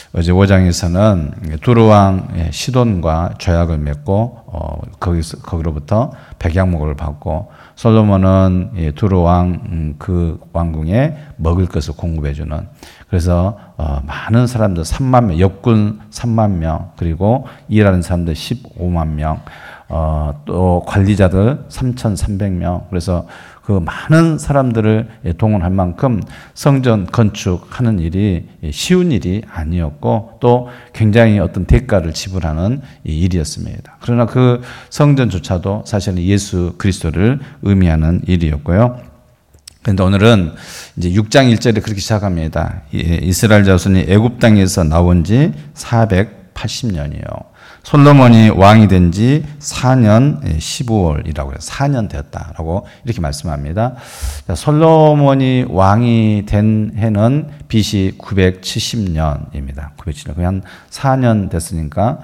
어제 5장에서는 두로왕 시돈과 조약을 맺고 거기로부터 백양목을 받고 솔로몬은 두로왕 그 왕궁에 먹을 것을 공급해주는, 그래서 많은 사람들 3만 명, 역군 3만 명, 그리고 일하는 사람들 15만 명, 또 관리자들 3,300명, 그래서 그 많은 사람들을 동원할 만큼 성전 건축하는 일이 쉬운 일이 아니었고 또 굉장히 어떤 대가를 지불하는 일이었습니다. 그러나 그 성전조차도 사실은 예수 그리스도를 의미하는 일이었고요. 그런데 오늘은 이제 6장 1절에 그렇게 시작합니다. 이스라엘 자손이 애굽 땅에서 나온 지 480년이요. 솔로몬이 왕이 된 지 4년 15월이라고 해요. 4년 되었다라고 이렇게 말씀합니다. 솔로몬이 왕이 된 해는 BC 970년입니다. 970년. 거의 한 4년 됐으니까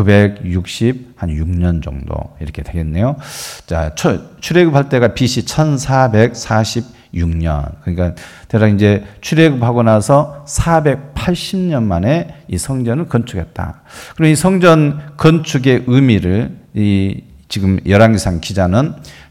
966년 정도 이렇게 되겠네요. 자, 출애굽할 때가 BC 1446년. 그러니까 대략 이제 출애굽하고 나서 480년 만에 이 성전을 건축했다. 그럼 이 성전 건축의 의미를 지금 열왕기상 기자는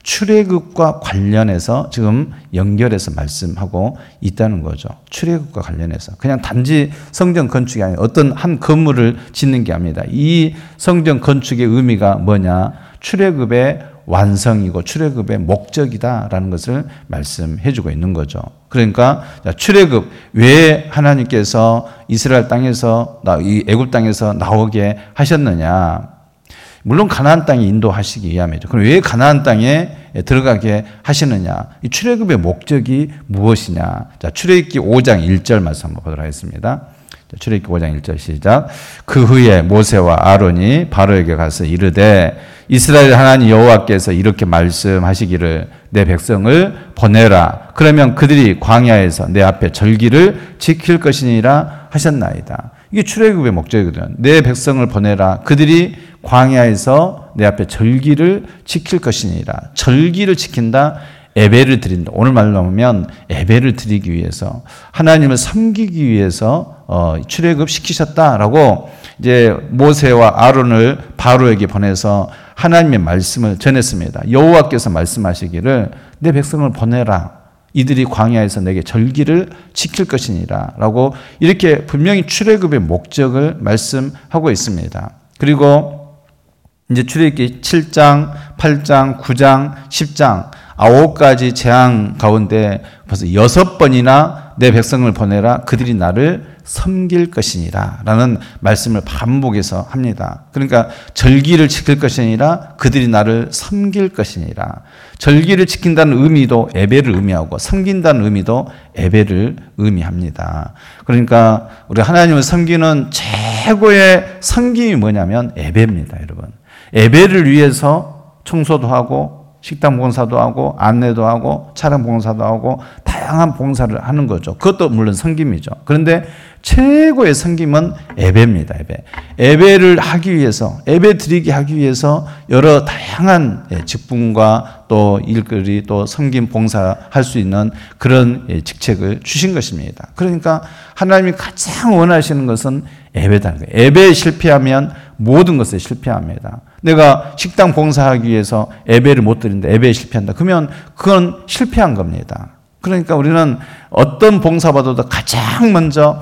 출애굽과 관련해서 지금 연결해서 말씀하고 있다는 거죠. 출애굽과 관련해서 그냥 단지 성전 건축이 아니라 어떤 한 건물을 짓는 게 아닙니다. 이 성전 건축의 의미가 뭐냐? 출애굽의 완성이고 출애굽의 목적이다라는 것을 말씀해 주고 있는 거죠. 그러니까 출애굽, 왜 하나님께서 이스라엘 땅에서 이 애굽 땅에서 나오게 하셨느냐? 물론 가나안 땅에 인도하시기 위함이죠. 그럼 왜 가나안 땅에 들어가게 하시느냐? 이 출애굽의 목적이 무엇이냐? 자, 출애굽기 5장 1절 말씀 한번 보도록 하겠습니다. 출애굽기 5장 1절 시작. 그 후에 모세와 아론이 바로에게 가서 이르되 이스라엘 하나님 여호와께서 이렇게 말씀하시기를 내 백성을 보내라. 그러면 그들이 광야에서 내 앞에 절기를 지킬 것이니라 하셨나이다. 이게 출애굽의 목적이거든요. 내 백성을 보내라. 그들이 광야에서 내 앞에 절기를 지킬 것이니라. 절기를 지킨다. 예배를 드린다. 오늘 말로 하면 예배를 드리기 위해서 하나님을 섬기기 위해서 출애굽 시키셨다라고 이제 모세와 아론을 바로에게 보내서 하나님의 말씀을 전했습니다. 여호와께서 말씀하시기를 내 백성을 보내라. 이들이 광야에서 내게 절기를 지킬 것이니라 라고 이렇게 분명히 출애굽의 목적을 말씀하고 있습니다. 그리고 이제 출애굽기 7장, 8장, 9장, 10장 9가지 재앙 가운데 벌써 6번이나 내 백성을 보내라. 그들이 나를 섬길 것이니라 라는 말씀을 반복해서 합니다. 그러니까 절기를 지킬 것이 아니라 그들이 나를 섬길 것이니라. 절기를 지킨다는 의미도 예배를 의미하고 섬긴다는 의미도 예배를 의미합니다. 그러니까 우리 하나님을 섬기는 최고의 섬김이 뭐냐면 예배입니다, 여러분. 예배를 위해서 청소도 하고 식당 봉사도 하고 안내도 하고 차량 봉사도 하고 다양한 봉사를 하는 거죠. 그것도 물론 섬김이죠. 그런데 최고의 섬김은 예배입니다. 예배를 하기 위해서, 예배 드리게 하기 위해서 여러 다양한 직분과 또 일거리 또 섬김 봉사할 수 있는 그런 직책을 주신 것입니다. 그러니까 하나님이 가장 원하시는 것은 예배다. 예배에 실패하면 모든 것에 실패합니다. 내가 식당 봉사하기 위해서 예배를 못 드린다. 예배에 실패한다. 그러면 그건 실패한 겁니다. 그러니까 우리는 어떤 봉사받아도 가장 먼저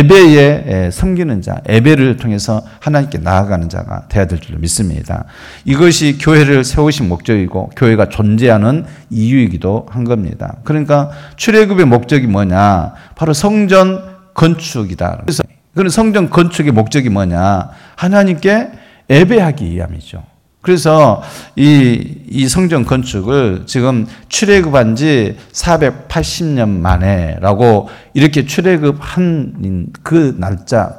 예배에 섬기는 자, 예배를 통해서 하나님께 나아가는 자가 되어야 될 줄 믿습니다. 이것이 교회를 세우신 목적이고 교회가 존재하는 이유이기도 한 겁니다. 그러니까 출애굽의 목적이 뭐냐? 바로 성전 건축이다. 그래서 그런 성전 건축의 목적이 뭐냐? 하나님께 예배하기 위함이죠. 그래서 이 성전 건축을 지금 출애굽한 지 480년 만에라고 이렇게 출애굽한 그 날짜,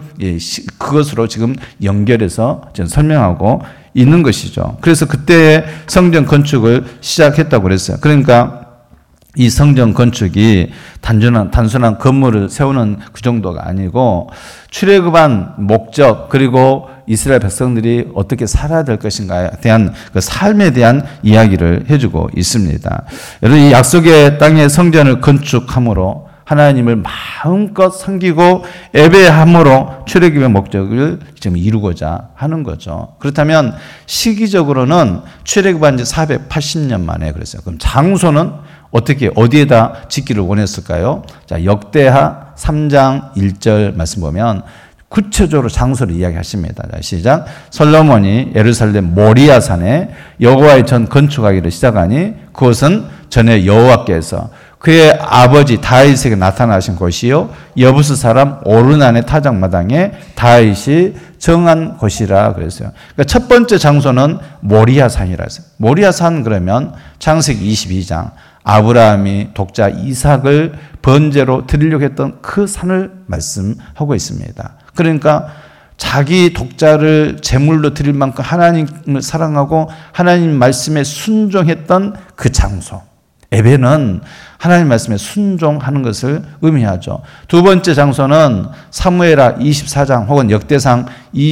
그것으로 지금 연결해서 지금 설명하고 있는 것이죠. 그래서 그때 성전 건축을 시작했다고 그랬어요. 그러니까 이 성전 건축이 단순한 건물을 세우는 그 정도가 아니고 출애굽한 목적 그리고 이스라엘 백성들이 어떻게 살아야 될 것인가에 대한 그 삶에 대한 이야기를 해주고 있습니다. 여러분 이 약속의 땅의 성전을 건축함으로 하나님을 마음껏 섬기고 예배함으로 출애굽의 목적을 지금 이루고자 하는 거죠. 그렇다면 시기적으로는 출애굽한 지 480년 만에 그랬어요. 그럼 장소는 어디에다 짓기를 원했을까요? 자, 역대하 3장 1절 말씀 보면 구체적으로 장소를 이야기하십니다. 자, 시작. 솔로몬이 예루살렘 모리아산에 여호와의 전 건축하기를 시작하니 그것은 전에 여호와께서 그의 아버지 다윗에게 나타나신 곳이요 여부스 사람 오르난의 타작마당에 다윗이 정한 곳이라 그랬어요. 그러니까 첫 번째 장소는 모리아산이라 했어요. 모리아산 그러면 창세기 22장 아브라함이 독자 이삭을 번제로 드리려고 했던 그 산을 말씀하고 있습니다. 그러니까 자기 독자를 제물로 드릴 만큼 하나님을 사랑하고 하나님 말씀에 순종했던 그 장소. 예배는 하나님 말씀에 순종하는 것을 의미하죠. 두 번째 장소는 사무엘하 24장 혹은 역대상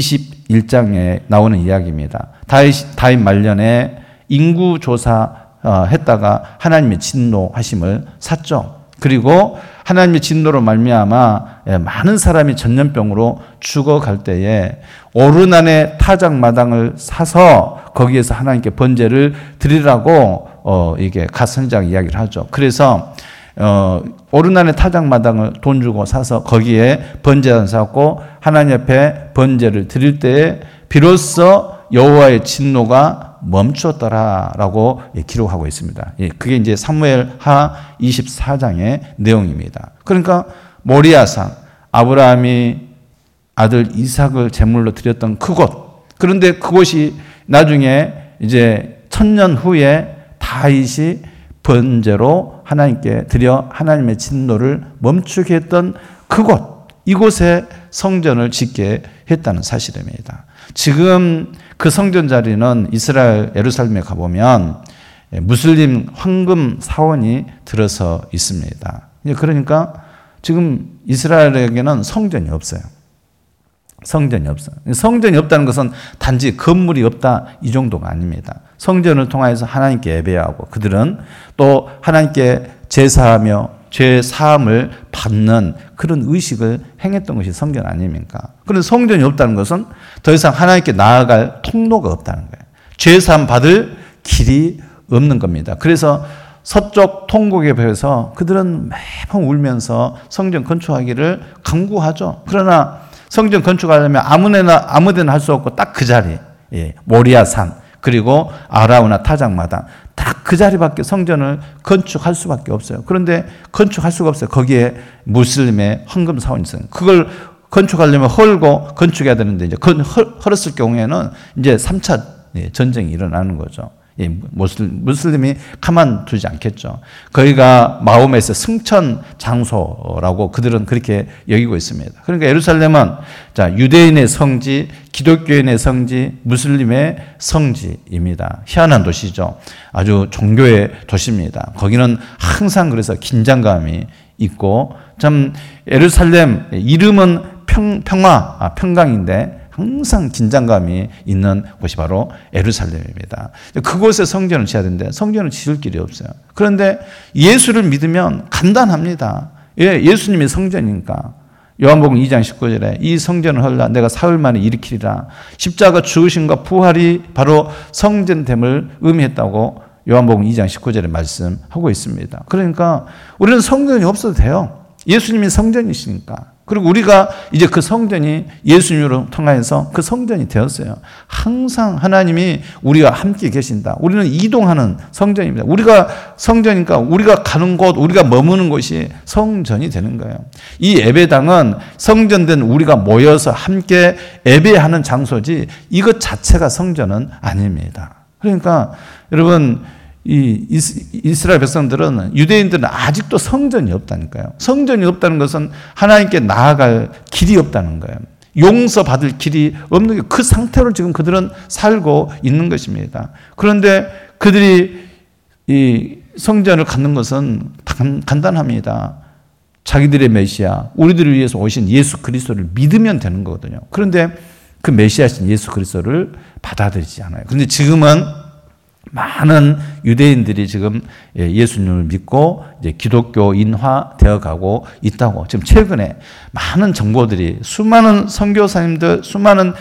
21장에 나오는 이야기입니다. 다윗 말년에 인구조사 했다가 하나님의 진노하심을 샀죠. 그리고 하나님의 진노로 말미암아 많은 사람이 전염병으로 죽어갈 때에 오르난의 타작마당을 사서 거기에서 하나님께 번제를 드리라고 이게 갓 선지자가 이야기를 하죠. 그래서 오르난의 타작마당을 돈 주고 사서 거기에 번제를 사고 하나님 앞에 번제를 드릴 때에 비로소 여호와의 진노가 멈추었더라라고 기록하고 있습니다. 그게 이제 사무엘하 24장의 내용입니다. 그러니까 모리아산 아브라함이 아들 이삭을 제물로 드렸던 그곳. 그런데 그곳이 나중에 이제 1000년 후에 다윗이 번제로 하나님께 드려 하나님의 진노를 멈추게 했던 그곳. 이곳에 성전을 짓게 했다는 사실입니다. 지금 그 성전 자리는 이스라엘 예루살렘에 가보면 무슬림 황금 사원이 들어서 있습니다. 그러니까 지금 이스라엘에게는 성전이 없어요. 성전이 없어요. 성전이 없다는 것은 단지 건물이 없다 이 정도가 아닙니다. 성전을 통해서 하나님께 예배하고 그들은 또 하나님께 제사하며 죄 사함을 받는 그런 의식을 행했던 것이 성전 아닙니까? 그런데 성전이 없다는 것은 더 이상 하나님께 나아갈 통로가 없다는 거예요. 죄 사함 받을 길이 없는 겁니다. 그래서 서쪽 통곡에 비해서 그들은 매번 울면서 성전 건축하기를 강구하죠. 그러나 성전 건축하려면 아무데나 할 수 없고 딱 그 자리, 모리아산 그리고 아라우나 타작마당 딱 그 자리밖에 성전을 건축할 수밖에 없어요. 그런데 건축할 수가 없어요. 거기에 무슬림의 황금 사원이 있어요. 그걸 건축하려면 헐고 건축해야 되는데 이제 헐었을 경우에는 이제 3차 전쟁이 일어나는 거죠. 무슬림이 가만두지 않겠죠. 거기가 마호메트의 승천 장소라고 그들은 그렇게 여기고 있습니다. 그러니까 예루살렘은 자, 유대인의 성지, 기독교인의 성지, 무슬림의 성지입니다. 희한한 도시죠. 아주 종교의 도시입니다. 거기는 항상 그래서 긴장감이 있고 참 예루살렘 이름은 평강인데 항상 긴장감이 있는 곳이 바로 예루살렘입니다. 그곳에 성전을 지어야 되는데 성전을 지을 길이 없어요. 그런데 예수를 믿으면 간단합니다. 예수님이 성전이니까. 요한복음 2장 19절에 이 성전을 헐라 내가 사흘 만에 일으키리라. 십자가 죽으심과 부활이 바로 성전됨을 의미했다고 요한복음 2장 19절에 말씀하고 있습니다. 그러니까 우리는 성전이 없어도 돼요. 예수님이 성전이시니까. 그리고 우리가 이제 그 성전이 예수님으로 통하여서 그 성전이 되었어요. 항상 하나님이 우리와 함께 계신다. 우리는 이동하는 성전입니다. 우리가 성전이니까 우리가 가는 곳, 우리가 머무는 곳이 성전이 되는 거예요. 이 예배당은 성전된 우리가 모여서 함께 예배하는 장소지 이것 자체가 성전은 아닙니다. 그러니까 여러분 이 이스라엘 백성들은 유대인들은 아직도 성전이 없다니까요. 성전이 없다는 것은 하나님께 나아갈 길이 없다는 거예요. 용서받을 길이 없는 게 그 상태로 지금 그들은 살고 있는 것입니다. 그런데 그들이 이 성전을 갖는 것은 간단합니다. 자기들의 메시아, 우리들을 위해서 오신 예수 그리스도를 믿으면 되는 거거든요. 그런데 그 메시아신 예수 그리스도를 받아들이지 않아요. 그런데 지금은 많은 유대인들이 지금 예수님을 믿고 이제 기독교인화 되어가고 있다고 지금 최근에 많은 정보들이 수많은 선교사님들, 수많은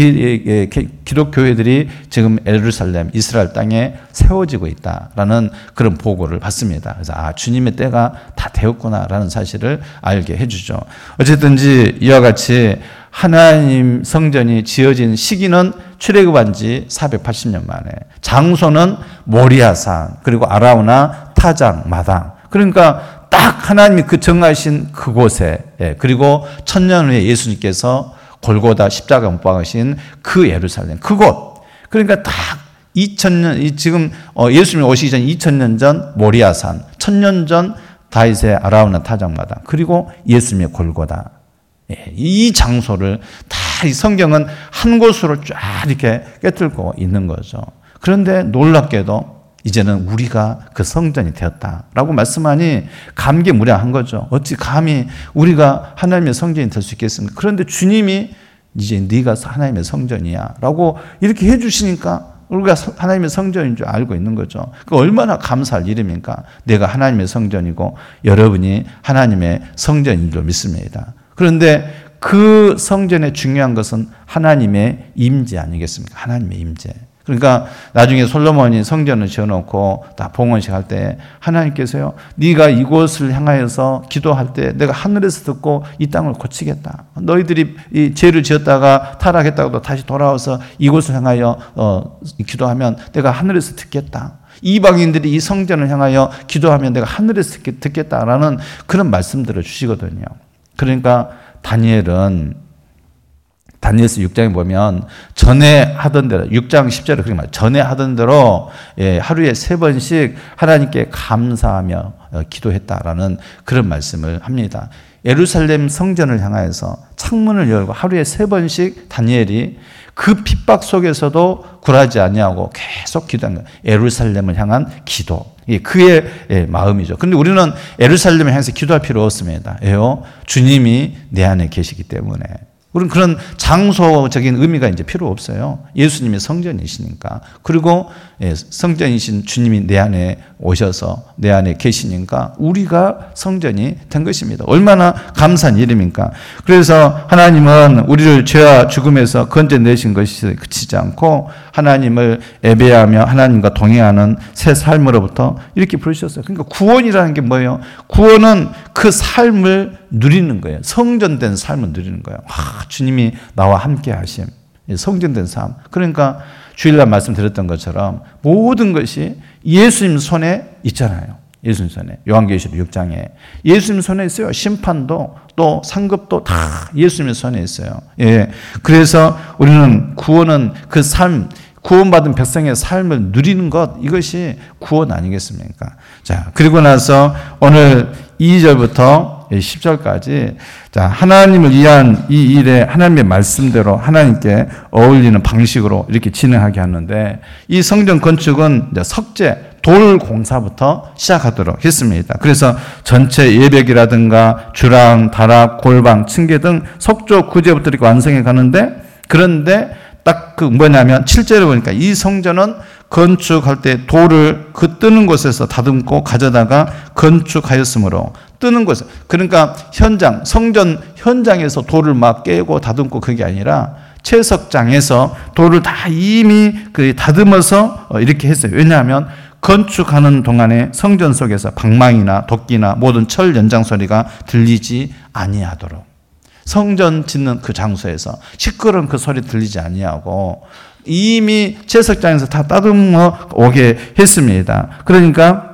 기독교회들이 지금 예루살렘, 이스라엘 땅에 세워지고 있다라는 그런 보고를 받습니다. 그래서 주님의 때가 다 되었구나라는 사실을 알게 해주죠. 어쨌든지 이와 같이 하나님 성전이 지어진 시기는 출애굽한 지 480년 만에, 장소는 모리아산, 그리고 아라우나 타장 마당. 그러니까 딱 하나님이 그 정하신 그곳에, 그리고 천년 후에 예수님께서 골고다 십자가 못 박으신 그 예루살렘, 그곳. 그러니까 딱 2000년, 지금 예수님이 오시기 전 2000년 전 모리아산, 1000년 전 다윗의 아라우나 타장 마당, 그리고 예수님의 골고다. 이 장소를 다 이 성경은 한 곳으로 쫙 이렇게 꿰뚫고 있는 거죠. 그런데 놀랍게도 이제는 우리가 그 성전이 되었다라고 말씀하니 감개무량한 거죠. 어찌 감히 우리가 하나님의 성전이 될 수 있겠습니까? 그런데 주님이 이제 네가 하나님의 성전이야 라고 이렇게 해주시니까 우리가 하나님의 성전인 줄 알고 있는 거죠. 그 얼마나 감사할 일입니까? 내가 하나님의 성전이고 여러분이 하나님의 성전인 줄 믿습니다. 그런데 그 성전의 중요한 것은 하나님의 임재 아니겠습니까? 하나님의 임재. 그러니까 나중에 솔로몬이 성전을 지어놓고 다 봉헌식 할 때 하나님께서요, 네가 이곳을 향하여서 기도할 때 내가 하늘에서 듣고 이 땅을 고치겠다. 너희들이 이 죄를 지었다가 타락했다가도 다시 돌아와서 이곳을 향하여 기도하면 내가 하늘에서 듣겠다. 이방인들이 이 성전을 향하여 기도하면 내가 하늘에서 듣겠다라는 그런 말씀들을 주시거든요. 그러니까 다니엘서 6장에 보면 전에 하던 대로, 6장 10절에 그렇게 말해요. 전에 하던 대로 하루에 3번씩 하나님께 감사하며 기도했다라는 그런 말씀을 합니다. 예루살렘 성전을 향하여서 창문을 열고 하루에 3번씩 다니엘이 그 핍박 속에서도 굴하지 아니하고 계속 기도한 거예요. 예루살렘을 향한 기도. 이게 그의 마음이죠. 그런데 우리는 예루살렘을 향해서 기도할 필요 없습니다. 왜요? 주님이 내 안에 계시기 때문에. 우리는 그런 장소적인 의미가 이제 필요 없어요. 예수님의 성전이시니까. 그리고 성전이신 주님이 내 안에 오셔서 내 안에 계시니까 우리가 성전이 된 것입니다. 얼마나 감사한 일입니까? 그래서 하나님은 우리를 죄와 죽음에서 건져내신 것이 그치지 않고 하나님을 예배하며 하나님과 동행하는 새 삶으로부터 이렇게 부르셨어요. 그러니까 구원이라는 게 뭐예요? 구원은 그 삶을 누리는 거예요. 성전된 삶을 누리는 거예요. 주님이 나와 함께 하심. 성전된 삶. 그러니까 주일날 말씀드렸던 것처럼 모든 것이 예수님 손에 있잖아요. 예수님 손에. 요한계시록 6장에. 예수님 손에 있어요. 심판도 또 상급도 다 예수님의 손에 있어요. 그래서 우리는 구원은 그 삶, 구원받은 백성의 삶을 누리는 것, 이것이 구원 아니겠습니까? 자, 그리고 나서 오늘 2절부터 10절까지 자, 하나님을 위한 이 일에 하나님의 말씀대로 하나님께 어울리는 방식으로 이렇게 진행하게 하는데, 이 성전 건축은 이제 석재, 돌 공사부터 시작하도록 했습니다. 그래서 전체 예백이라든가 주랑, 다락, 골방, 층계 등 석조 구제부터 이렇게 완성해 가는데, 그런데 딱 그 뭐냐면 7절에 보니까 이 성전은 건축할 때 돌을 그 뜨는 곳에서 다듬고 가져다가 건축하였으므로, 뜨는 곳, 그러니까 현장, 성전 현장에서 돌을 막 깨고 다듬고 그게 아니라 채석장에서 돌을 다 이미 다듬어서 이렇게 했어요. 왜냐하면 건축하는 동안에 성전 속에서 방망이나 도끼나 모든 철 연장 소리가 들리지 아니하도록, 성전 짓는 그 장소에서 시끄러운 그 소리 들리지 아니하고 이미 채석장에서 다 따듬어 오게 했습니다. 그러니까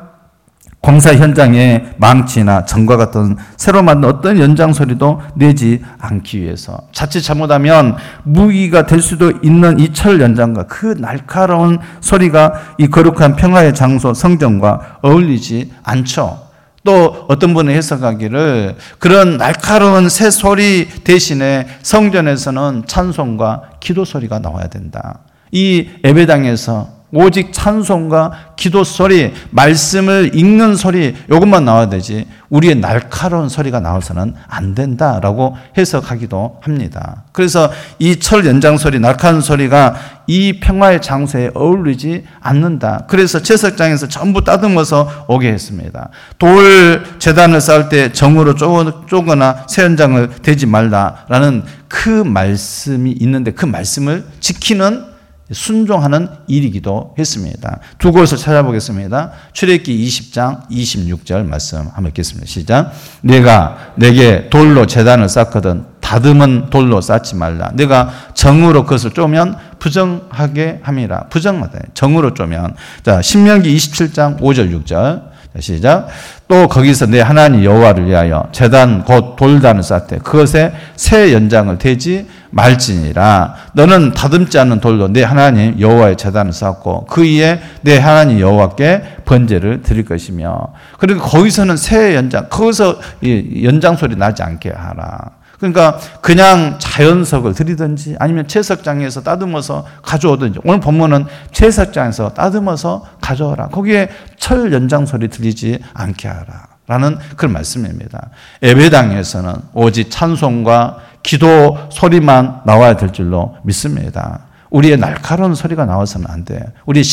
공사 현장에 망치나 정과 같은 새로 만든 어떤 연장 소리도 내지 않기 위해서, 자칫 잘못하면 무기가 될 수도 있는 이 철 연장과 그 날카로운 소리가 이 거룩한 평화의 장소 성전과 어울리지 않죠. 또 어떤 분이 해석하기를 그런 날카로운 새 소리 대신에 성전에서는 찬송과 기도 소리가 나와야 된다. 이 예배당에서 오직 찬송과 기도 소리, 말씀을 읽는 소리, 이것만 나와야 되지 우리의 날카로운 소리가 나와서는 안 된다라고 해석하기도 합니다. 그래서 이 철 연장 소리, 날카로운 소리가 이 평화의 장소에 어울리지 않는다. 그래서 제사장에서 전부 따듬어서 오게 했습니다. 돌 제단을 쌓을 때 정으로 쪼거나 새 연장을 대지 말라라는 그 말씀이 있는데 그 말씀을 지키는 순종하는 일이기도 했습니다. 두 곳을 찾아보겠습니다. 출애굽기 20장 26절 말씀 한번 읽겠습니다. 시작. 내가 내게 돌로 제단을 쌓거든 다듬은 돌로 쌓지 말라. 내가 정으로 그것을 쪼면 부정하게 함이라. 부정하다. 정으로 쪼면. 자, 신명기 27장 5절 6절. 시작. 또 거기서 내 하나님 여호와를 위하여 제단 곧 돌단을 쌓되 그것에 새 연장을 대지 말지니라. 너는 다듬지 않는 돌로 내 하나님 여호와의 제단을 쌓고 그 위에 내 하나님 여호와께 번제를 드릴 것이며. 그리고 거기서는 새 연장, 거기서 연장 소리 나지 않게 하라. 그러니까 그냥 자연석을 드리든지 아니면 채석장에서 따듬어서 가져오든지, 오늘 본문은 채석장에서 따듬어서 가져오라. 거기에 철 연장 소리 들리지 않게 하라 라는 그런 말씀입니다. 예배당에서는 오직 찬송과 기도 소리만 나와야 될 줄로 믿습니다. 우리의 날카로운 소리가 나와서는 안 돼. 우리의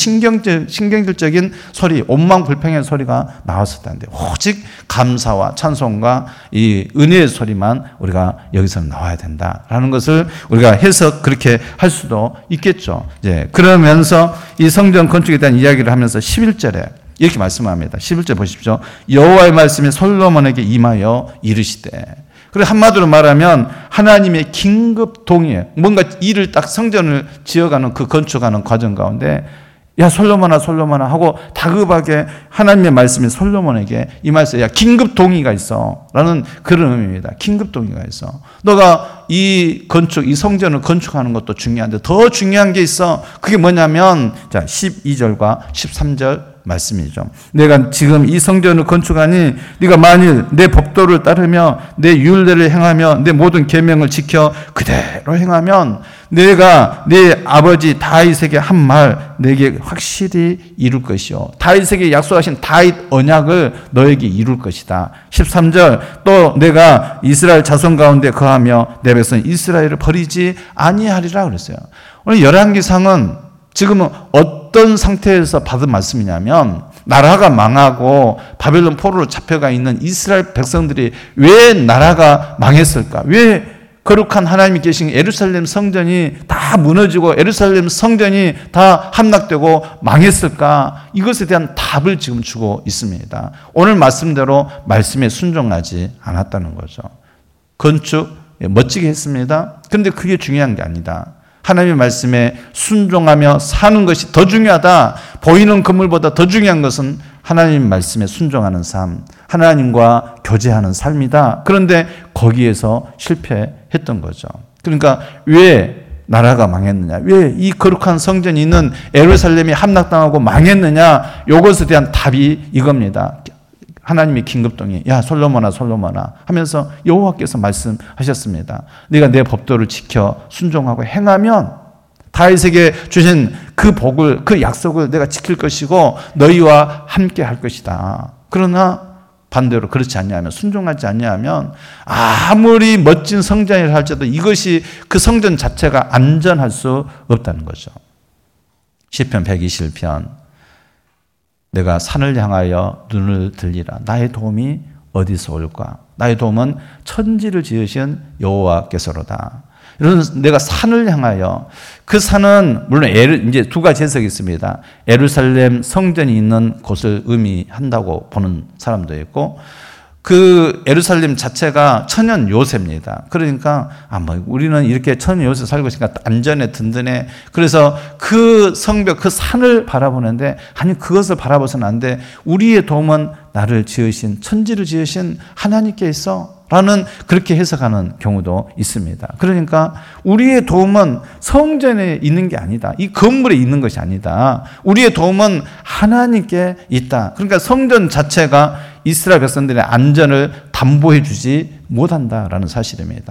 신경질적인 소리, 온망불평의 소리가 나와서는 안 돼. 오직 감사와 찬송과 이 은혜의 소리만 우리가 여기서는 나와야 된다라는 것을 우리가 해석 그렇게 할 수도 있겠죠. 이제 그러면서 이 성전 건축에 대한 이야기를 하면서 11절에 이렇게 말씀합니다. 11절 보십시오. 여호와의 말씀이 솔로몬에게 임하여 이르시되. 그리고 한마디로 말하면 하나님의 긴급 동의에 뭔가 일을 딱 성전을 지어가는 그 건축하는 과정 가운데 야 솔로몬아 하고 다급하게 하나님의 말씀이 솔로몬에게 임하였어요. 야 긴급 동의가 있어 라는 그런 의미입니다. 긴급 동의가 있어. 너가 이 건축, 이 성전을 건축하는 것도 중요한데 더 중요한 게 있어. 그게 뭐냐면 자 12절과 13절 말씀이죠. 내가 지금 이 성전을 건축하니 네가 만일 내 법도를 따르며 내 율례를 행하며 내 모든 계명을 지켜 그대로 행하면 내가 내 아버지 다윗에게 한 말 내게 확실히 이룰 것이요 다윗에게 약속하신 다윗 언약을 너에게 이룰 것이다. 13절 또 내가 이스라엘 자손 가운데 거하며 내 백성 이스라엘을 버리지 아니하리라 그랬어요. 오늘 열왕기상은 지금은 어떤 상태에서 받은 말씀이냐면 나라가 망하고 바벨론 포로로 잡혀가 있는 이스라엘 백성들이 왜 나라가 망했을까? 왜 거룩한 하나님이 계신 예루살렘 성전이 다 무너지고 예루살렘 성전이 다 함락되고 망했을까? 이것에 대한 답을 지금 주고 있습니다. 오늘 말씀대로 말씀에 순종하지 않았다는 거죠. 건축 멋지게 했습니다. 그런데 그게 중요한 게 아니다. 하나님의 말씀에 순종하며 사는 것이 더 중요하다. 보이는 건물보다 더 중요한 것은 하나님 말씀에 순종하는 삶, 하나님과 교제하는 삶이다. 그런데 거기에서 실패했던 거죠. 그러니까 왜 나라가 망했느냐? 왜 이 거룩한 성전이 있는 예루살렘이 함락당하고 망했느냐? 이것에 대한 답이 이겁니다. 하나님이 긴급동의 야 솔로몬아 하면서 여호와께서 말씀하셨습니다. 네가 내 법도를 지켜 순종하고 행하면 다윗에게 주신 그 복을 그 약속을 내가 지킬 것이고 너희와 함께 할 것이다. 그러나 반대로 그렇지 않냐면 순종하지 않냐면 아무리 멋진 성전이라 할지라도 이것이 그 성전 자체가 안전할 수 없다는 거죠. 시편 121편 내가 산을 향하여 눈을 들리라. 나의 도움이 어디서 올까? 나의 도움은 천지를 지으신 여호와께서로다. 이런 내가 산을 향하여 그 산은 물론 이제 두 가지 해석이 있습니다. 예루살렘 성전이 있는 곳을 의미한다고 보는 사람도 있고 그 예루살렘 자체가 천연 요새입니다. 그러니까 우리는 이렇게 천연 요새 살고 있으니까 안전해 든든해. 그래서 그 성벽 그 산을 바라보는데 아니 그것을 바라봐서는 안 돼. 우리의 도움은 나를 지으신 천지를 지으신 하나님께 있어. 라는 그렇게 해석하는 경우도 있습니다. 그러니까 우리의 도움은 성전에 있는 게 아니다. 이 건물에 있는 것이 아니다. 우리의 도움은 하나님께 있다. 그러니까 성전 자체가 이스라엘 백성들의 안전을 담보해 주지 못한다라는 사실입니다.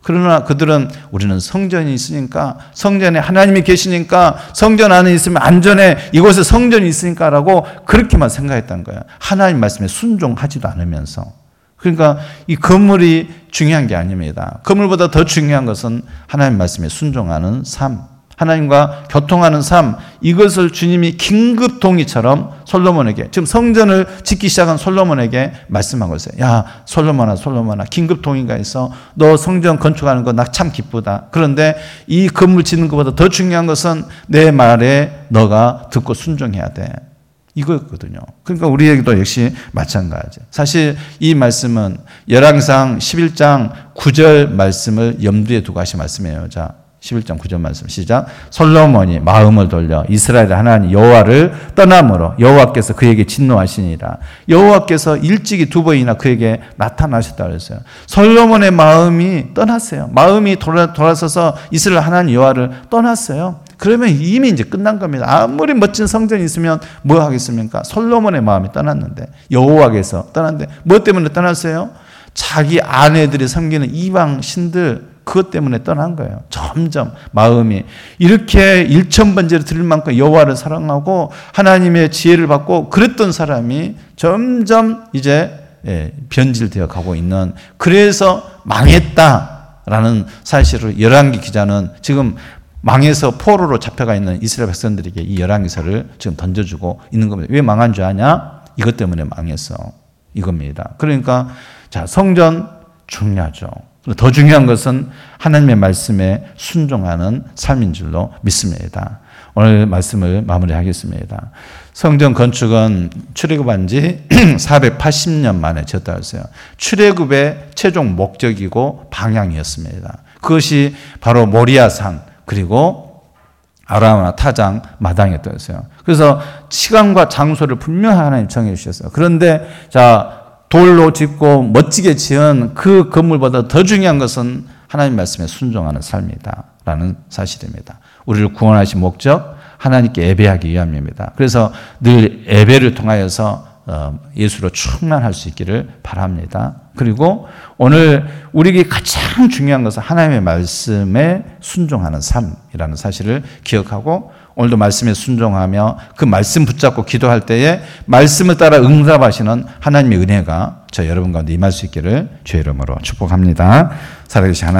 그러나 그들은 우리는 성전이 있으니까, 성전에 하나님이 계시니까, 성전 안에 있으면 안전해, 이곳에 성전이 있으니까 라고 그렇게만 생각했던 거예요. 하나님 말씀에 순종하지도 않으면서. 그러니까 이 건물이 중요한 게 아닙니다. 건물보다 더 중요한 것은 하나님 말씀에 순종하는 삶, 하나님과 교통하는 삶, 이것을 주님이 긴급 동의처럼 솔로몬에게, 지금 성전을 짓기 시작한 솔로몬에게 말씀한 거였어요. 야, 솔로몬아, 긴급 동의가 있어. 너 성전 건축하는 거 나 참 기쁘다. 그런데 이 건물 짓는 것보다 더 중요한 것은 내 말에 너가 듣고 순종해야 돼. 이거였거든요. 그러니까 우리에게도 역시 마찬가지. 사실 이 말씀은 열왕기상 11장 9절 말씀을 염두에 두고 하신 말씀이에요. 자, 11장 9절 말씀 시작. 솔로몬이 마음을 돌려 이스라엘의 하나님 여호와를 떠남으로 여호와께서 그에게 진노하시니라. 여호와께서 일찍이 두 번이나 그에게 나타나셨다 그랬어요. 솔로몬의 마음이 떠났어요. 마음이 돌아서서 이스라엘 하나님 여호와를 떠났어요. 그러면 이미 이제 끝난 겁니다. 아무리 멋진 성전이 있으면 뭐 하겠습니까? 솔로몬의 마음이 떠났는데, 여호와께서 떠났는데, 뭐 때문에 떠났어요? 자기 아내들이 섬기는 이방 신들, 그것 때문에 떠난 거예요. 점점 마음이 이렇게 일천번제를 드릴 만큼 여호와를 사랑하고 하나님의 지혜를 받고 그랬던 사람이 점점 이제 변질되어 가고 있는, 그래서 망했다라는 사실을 열왕기 기자는 지금 망해서 포로로 잡혀가 있는 이스라엘 백성들에게 이 열왕기서를 지금 던져주고 있는 겁니다. 왜 망한 줄 아냐? 이것 때문에 망했어. 이겁니다. 그러니까 자, 성전 중요하죠. 더 중요한 것은 하나님의 말씀에 순종하는 삶인 줄로 믿습니다. 오늘 말씀을 마무리하겠습니다. 성전 건축은 출애굽한 지 480년 만에 지었다고 했어요. 출애굽의 최종 목적이고 방향이었습니다. 그것이 바로 모리아산 그리고 아라우나 타장 마당이었다고 했어요. 그래서 시간과 장소를 분명히 하나님 정해 주셨어요. 그런데 자, 돌로 짓고 멋지게 지은 그 건물보다 더 중요한 것은 하나님 말씀에 순종하는 삶이다라는 사실입니다. 우리를 구원하신 목적, 하나님께 예배하기 위함입니다. 그래서 늘 예배를 통하여서 예수로 충만할 수 있기를 바랍니다. 그리고 오늘 우리에게 가장 중요한 것은 하나님의 말씀에 순종하는 삶이라는 사실을 기억하고, 오늘도 말씀에 순종하며 그 말씀 붙잡고 기도할 때에 말씀을 따라 응답하시는 하나님의 은혜가 저 여러분 가운데 임할 수 있기를 주의 이름으로 축복합니다. 살아계신 하나님,